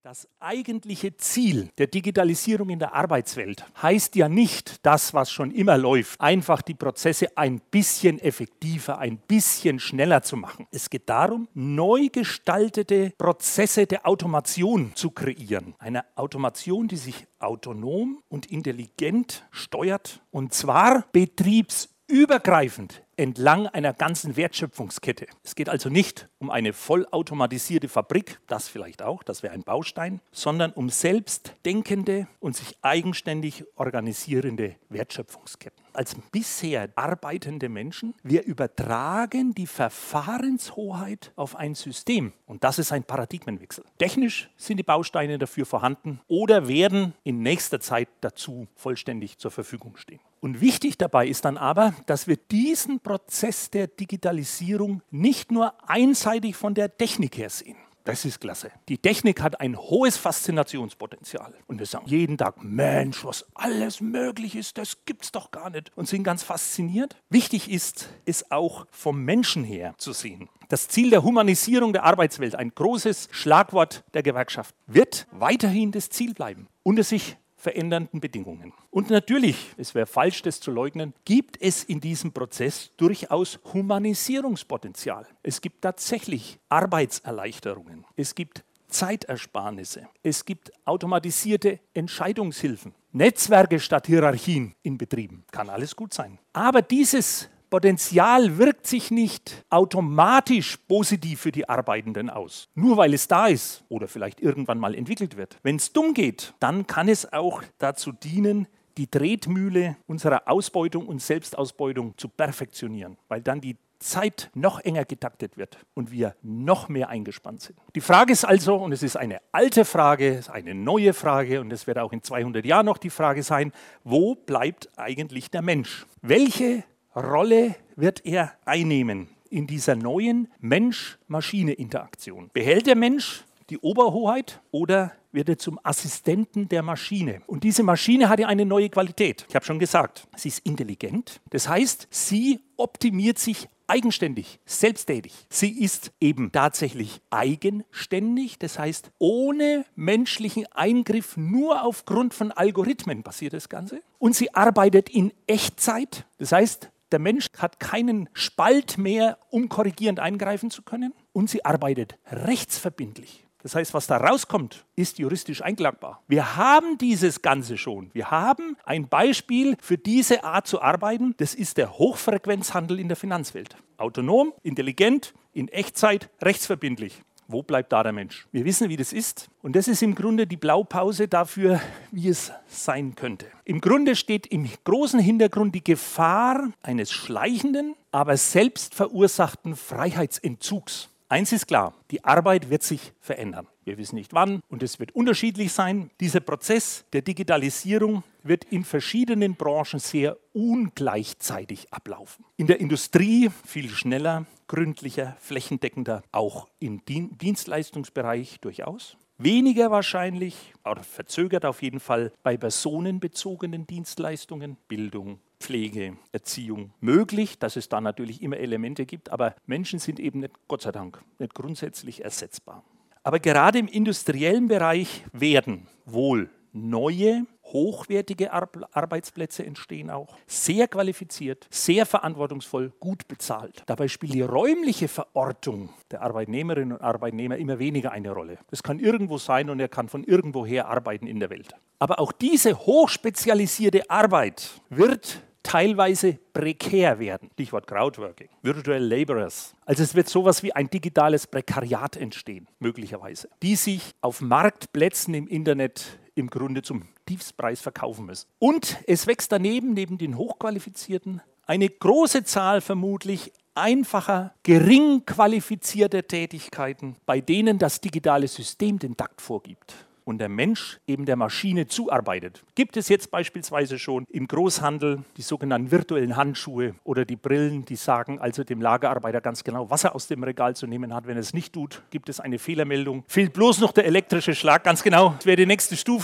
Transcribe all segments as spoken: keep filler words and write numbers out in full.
Das eigentliche Ziel der Digitalisierung in der Arbeitswelt heißt ja nicht das, was schon immer läuft, einfach die Prozesse ein bisschen effektiver, ein bisschen schneller zu machen. Es geht darum, neu gestaltete Prozesse der Automation zu kreieren. Eine Automation, die sich autonom und intelligent steuert, und zwar betriebsübergreifend entlang einer ganzen Wertschöpfungskette. Es geht also nicht um eine vollautomatisierte Fabrik, das vielleicht auch, das wäre ein Baustein, sondern um selbstdenkende und sich eigenständig organisierende Wertschöpfungsketten. Als bisher arbeitende Menschen, wir übertragen die Verfahrenshoheit auf ein System. Und das ist ein Paradigmenwechsel. Technisch sind die Bausteine dafür vorhanden oder werden in nächster Zeit dazu vollständig zur Verfügung stehen. Und wichtig dabei ist dann aber, dass wir diesen Prozess der Digitalisierung nicht nur einseitig von der Technik her sehen. Das ist klasse. Die Technik hat ein hohes Faszinationspotenzial. Und wir sagen jeden Tag, Mensch, was alles möglich ist, das gibt's doch gar nicht. Und sind ganz fasziniert. Wichtig ist, es auch vom Menschen her zu sehen. Das Ziel der Humanisierung der Arbeitswelt, ein großes Schlagwort der Gewerkschaft, wird weiterhin das Ziel bleiben. Unter sich verändernden Bedingungen. Und natürlich, es wäre falsch, das zu leugnen, gibt es in diesem Prozess durchaus Humanisierungspotenzial. Es gibt tatsächlich Arbeitserleichterungen. Es gibt Zeitersparnisse. Es gibt automatisierte Entscheidungshilfen. Netzwerke statt Hierarchien in Betrieben. Kann alles gut sein. Aber dieses Potenzial wirkt sich nicht automatisch positiv für die Arbeitenden aus. Nur weil es da ist oder vielleicht irgendwann mal entwickelt wird. Wenn es dumm geht, dann kann es auch dazu dienen, die Tretmühle unserer Ausbeutung und Selbstausbeutung zu perfektionieren, weil dann die Zeit noch enger getaktet wird und wir noch mehr eingespannt sind. Die Frage ist also, und es ist eine alte Frage, es ist eine neue Frage und es wird auch in zweihundert Jahren noch die Frage sein, wo bleibt eigentlich der Mensch? Welche Rolle wird er einnehmen in dieser neuen Mensch-Maschine-Interaktion? Behält der Mensch die Oberhoheit oder wird er zum Assistenten der Maschine? Und diese Maschine hat ja eine neue Qualität. Ich habe schon gesagt, sie ist intelligent. Das heißt, sie optimiert sich eigenständig, selbsttätig. Sie ist eben tatsächlich eigenständig, das heißt, ohne menschlichen Eingriff, nur aufgrund von Algorithmen passiert das Ganze. Und sie arbeitet in Echtzeit, das heißt, der Mensch hat keinen Spalt mehr, um korrigierend eingreifen zu können. Und sie arbeitet rechtsverbindlich. Das heißt, was da rauskommt, ist juristisch einklagbar. Wir haben dieses Ganze schon. Wir haben ein Beispiel für diese Art zu arbeiten. Das ist der Hochfrequenzhandel in der Finanzwelt. Autonom, intelligent, in Echtzeit, rechtsverbindlich. Wo bleibt da der Mensch? Wir wissen, wie das ist. Und das ist im Grunde die Blaupause dafür, wie es sein könnte. Im Grunde steht im großen Hintergrund die Gefahr eines schleichenden, aber selbst verursachten Freiheitsentzugs. Eins ist klar, die Arbeit wird sich verändern. Wir wissen nicht wann und es wird unterschiedlich sein. Dieser Prozess der Digitalisierung wird in verschiedenen Branchen sehr ungleichzeitig ablaufen. In der Industrie viel schneller, gründlicher, flächendeckender, auch im Dienstleistungsbereich durchaus. Weniger wahrscheinlich, oder verzögert auf jeden Fall, bei personenbezogenen Dienstleistungen, Bildung, Pflege, Erziehung möglich, dass es da natürlich immer Elemente gibt, aber Menschen sind eben nicht, Gott sei Dank, nicht grundsätzlich ersetzbar. Aber gerade im industriellen Bereich werden wohl neue, hochwertige Ar- Arbeitsplätze entstehen auch, sehr qualifiziert, sehr verantwortungsvoll, gut bezahlt. Dabei spielt die räumliche Verortung der Arbeitnehmerinnen und Arbeitnehmer immer weniger eine Rolle. Das kann irgendwo sein und er kann von irgendwoher arbeiten in der Welt. Aber auch diese hochspezialisierte Arbeit wird teilweise prekär werden. Stichwort Crowdworking, Virtual Laborers. Also es wird sowas wie ein digitales Prekariat entstehen, möglicherweise, die sich auf Marktplätzen im Internet im Grunde zum Tiefstpreis verkaufen müssen. Und es wächst daneben, neben den Hochqualifizierten, eine große Zahl vermutlich einfacher, gering qualifizierter Tätigkeiten, bei denen das digitale System den Takt vorgibt und der Mensch eben der Maschine zuarbeitet. Gibt es jetzt beispielsweise schon im Großhandel die sogenannten virtuellen Handschuhe oder die Brillen, die sagen also dem Lagerarbeiter ganz genau, was er aus dem Regal zu nehmen hat. Wenn er es nicht tut, gibt es eine Fehlermeldung. Fehlt bloß noch der elektrische Schlag, ganz genau. Das wäre die nächste Stufe.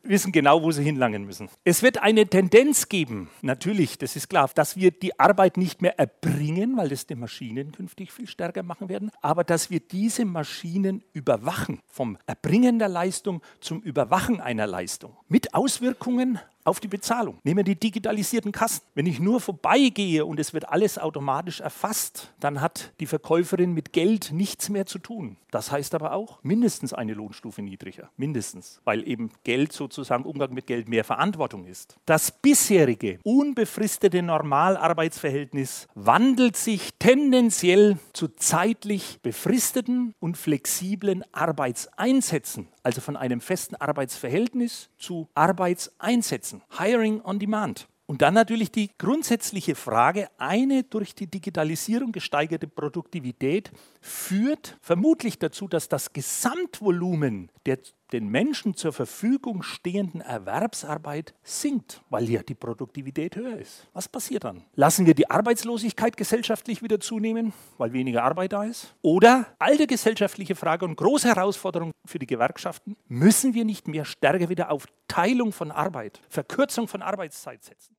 wissen genau, wo sie hinlangen müssen. Es wird eine Tendenz geben, natürlich, das ist klar, dass wir die Arbeit nicht mehr erbringen, weil das die Maschinen künftig viel stärker machen werden, aber dass wir diese Maschinen überwachen, vom Erbringen der Leistung zum Überwachen einer Leistung, mit Auswirkungen auf die Bezahlung. Nehmen wir die digitalisierten Kassen. Wenn ich nur vorbeigehe und es wird alles automatisch erfasst, dann hat die Verkäuferin mit Geld nichts mehr zu tun. Das heißt aber auch mindestens eine Lohnstufe niedriger. Mindestens. Weil eben Geld sozusagen, Umgang mit Geld mehr Verantwortung ist. Das bisherige, unbefristete Normalarbeitsverhältnis wandelt sich tendenziell zu zeitlich befristeten und flexiblen Arbeitseinsätzen. Also von einem festen Arbeitsverhältnis zu Arbeitseinsätzen. Hiring on Demand. Und dann natürlich die grundsätzliche Frage, eine durch die Digitalisierung gesteigerte Produktivität führt vermutlich dazu, dass das Gesamtvolumen der den Menschen zur Verfügung stehenden Erwerbsarbeit sinkt, weil ja die Produktivität höher ist. Was passiert dann? Lassen wir die Arbeitslosigkeit gesellschaftlich wieder zunehmen, weil weniger Arbeit da ist? Oder, alte gesellschaftliche Frage und große Herausforderung für die Gewerkschaften, müssen wir nicht mehr stärker wieder auf Teilung von Arbeit, Verkürzung von Arbeitszeit setzen?